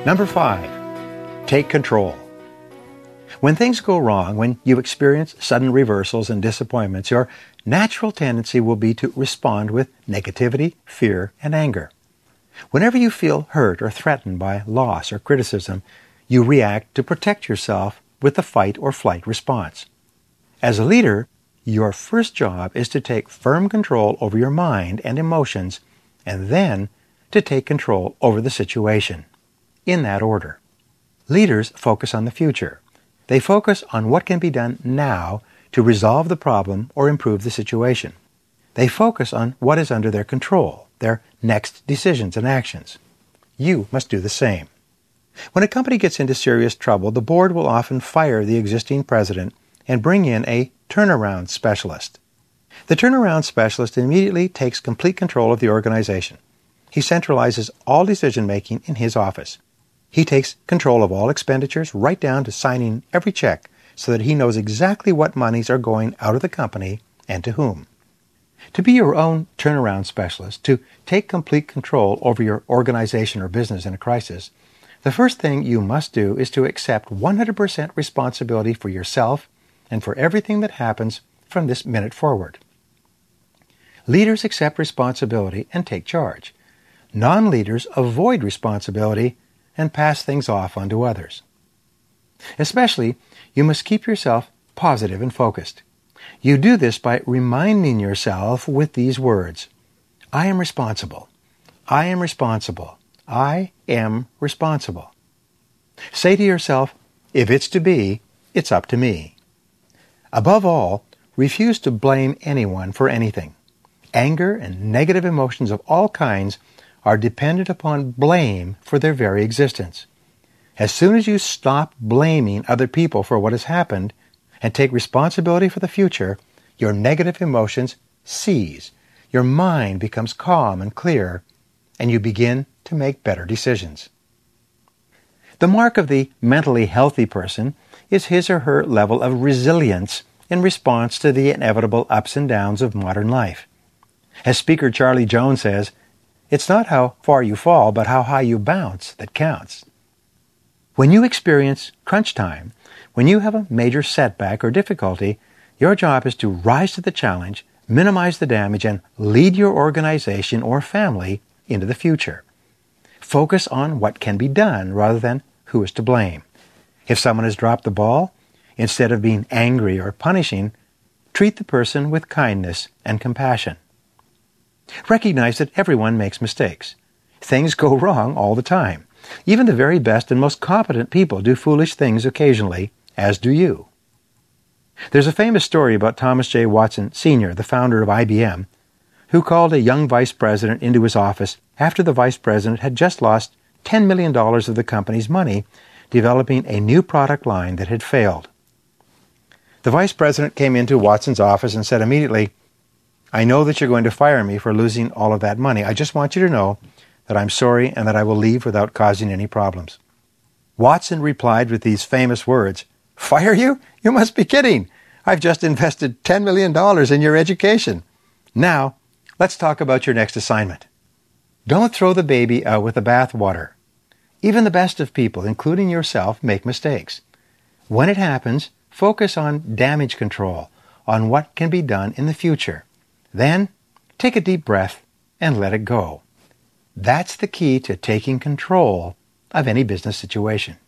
Number 5, take control. When things go wrong, when you experience sudden reversals and disappointments, your natural tendency will be to respond with negativity, fear, and anger. Whenever you feel hurt or threatened by loss or criticism, you react to protect yourself with the fight or flight response. As a leader, your first job is to take firm control over your mind and emotions, and then to take control over the situation. In that order. Leaders focus on the future. They focus on what can be done now to resolve the problem or improve the situation. They focus on what is under their control, their next decisions and actions. You must do the same. When a company gets into serious trouble, the board will often fire the existing president and bring in a turnaround specialist. The turnaround specialist immediately takes complete control of the organization. He centralizes all decision-making in his office. He takes control of all expenditures right down to signing every check so that he knows exactly what monies are going out of the company and to whom. To be your own turnaround specialist, to take complete control over your organization or business in a crisis, the first thing you must do is to accept 100% responsibility for yourself and for everything that happens from this minute forward. Leaders accept responsibility and take charge. Non-leaders avoid responsibility and pass things off onto others. Especially, you must keep yourself positive and focused. You do this by reminding yourself with these words: I am responsible. I am responsible. I am responsible. Say to yourself, if it's to be, it's up to me. Above all, refuse to blame anyone for anything. Anger and negative emotions of all kinds are dependent upon blame for their very existence. As soon as you stop blaming other people for what has happened and take responsibility for the future, your negative emotions cease. Your mind becomes calm and clear, and you begin to make better decisions. The mark of the mentally healthy person is his or her level of resilience in response to the inevitable ups and downs of modern life. As Speaker Charlie Jones says, it's not how far you fall, but how high you bounce that counts. When you experience crunch time, when you have a major setback or difficulty, your job is to rise to the challenge, minimize the damage, and lead your organization or family into the future. Focus on what can be done rather than who is to blame. If someone has dropped the ball, instead of being angry or punishing, treat the person with kindness and compassion. Recognize that everyone makes mistakes. Things go wrong all the time. Even the very best and most competent people do foolish things occasionally, as do you. There's a famous story about Thomas J. Watson, Sr., the founder of IBM, who called a young vice president into his office after the vice president had just lost $10 million of the company's money developing a new product line that had failed. The vice president came into Watson's office and said immediately, I know that you're going to fire me for losing all of that money. I just want you to know that I'm sorry and that I will leave without causing any problems. Watson replied with these famous words, Fire you? You must be kidding. I've just invested $10 million in your education. Now, let's talk about your next assignment. Don't throw the baby out with the bathwater. Even the best of people, including yourself, make mistakes. When it happens, focus on damage control, on what can be done in the future. Then, take a deep breath and let it go. That's the key to taking control of any business situation.